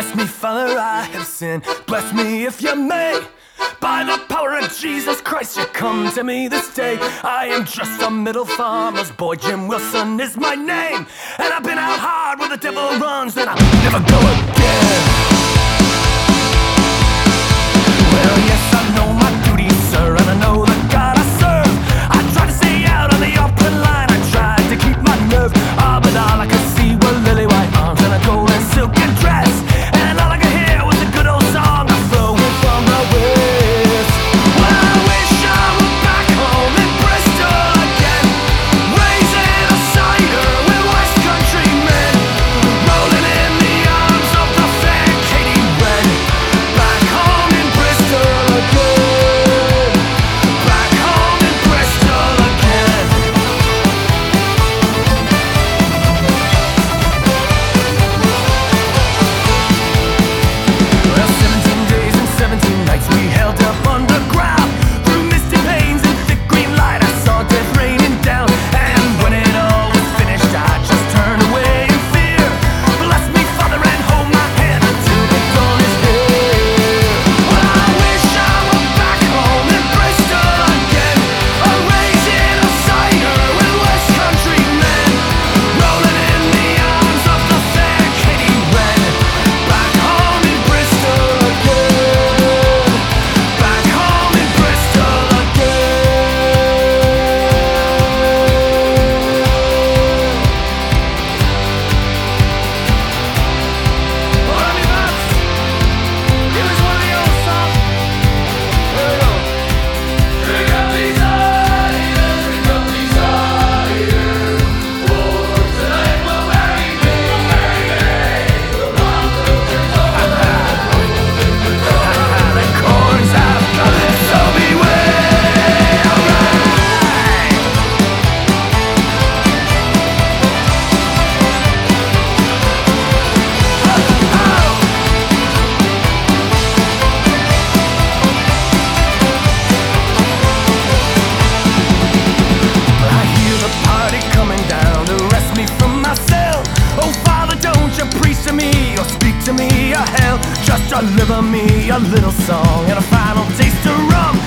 Bless me, Father, I have sinned. Bless me if you may. By the power of Jesus Christ, you come to me this day. I am just a middle farmer's boy, Jim Wilson is my name. And I've been out hard where the devil runs, then I'll never go again. Well, yes, I know my duty, sir, and I know the God I serve. I tried to stay out on the open line, I tried to keep my nerve. But all I could see were lily white arms and a golden silken dress. And all I could hear was a good old song flowing from the west. Well, I wish I were back home in Bristol again, raising a cider with West Country men, rolling in the arms of the fair Katie Red. Back home in Bristol again, back home in Bristol again. Well, 17 days and 17 nights we held up underground, through misty panes and thick green light I saw death raining down. And when it all was finished I just turned away in fear. Bless me, Father, and hold my hand until the dawn is here. Well, I wish I were back home in Bristol again, raising a cider with West Country men, rolling in the arms of the fair Katie Red. Back home in Bristol again, back home in Bristol again. Well, I mean, it was one of the old songs. Here we go. Drink up these ciders, drink up these ciders, for tonight we'll marry me, the Martin Luther's over the corns have come, so beware, alright. I hear the party coming down to rest me from my cell. Oh, Father, don't you preach to me or speak to me of hell. Just deliver me a little song and a final taste of rum.